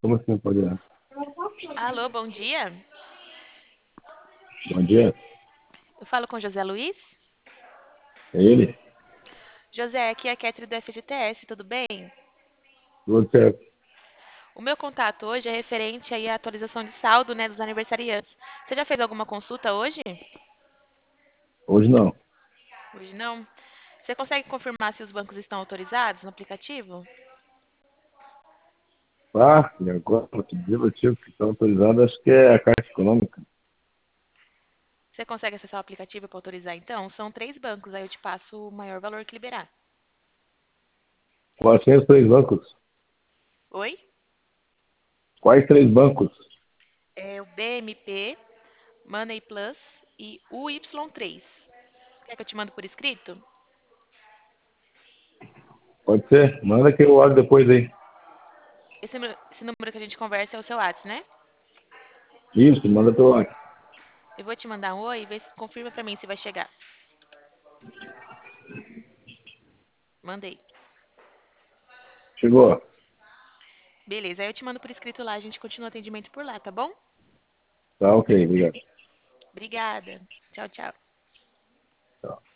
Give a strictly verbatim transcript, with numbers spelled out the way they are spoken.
Como assim pode ir? Alô, bom dia. Bom dia. Eu falo com José Luiz. É ele? José, aqui é a Ketri do F G T S, tudo bem? Tudo certo. O meu contato hoje é referente aí à atualização de saldo, né, dos aniversariantes. Você já fez alguma consulta hoje? Hoje não. Hoje não. Você consegue confirmar se os bancos estão autorizados no aplicativo? Ah, e agora, outro dia eu tive que está autorizado, acho que é a Caixa Econômica. Você consegue acessar o aplicativo para autorizar então? São três bancos, aí eu te passo o maior valor que liberar. Quais são os três bancos? Oi? Quais três bancos? É o B M P, Money Plus e o Y três. Quer que eu te mando por escrito? Pode ser? Manda que eu olho depois aí. Esse, número- esse número que a gente conversa é o seu WhatsApp, né? Isso, manda pelo WhatsApp. Eu vou te mandar um oi e vê se confirma pra mim se vai chegar. Mandei. Chegou. Beleza, aí eu te mando por escrito lá, a gente continua o atendimento por lá, tá bom? Tá ok, obrigado. Obrigada. Tchau, tchau. Tá.